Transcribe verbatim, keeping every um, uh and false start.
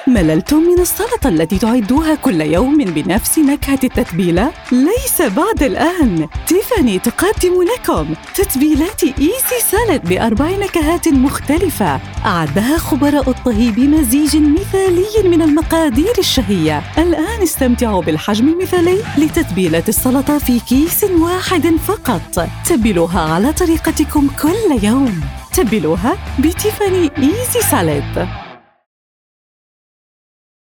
مللتم من السلطة التي تعدوها كل يوم بنفس نكهة التتبيلة؟ ليس بعد الآن. تيفاني تقدم لكم تتبيلات إيزي سالاد بأربع نكهات مختلفة أعدها خبراء الطهي بمزيج مثالي من المقادير الشهية. الآن استمتعوا بالحجم المثالي لتتبيلة السلطة في كيس واحد فقط. تبلوها على طريقتكم كل يوم. تبلوها بتيفاني إيزي سالاد.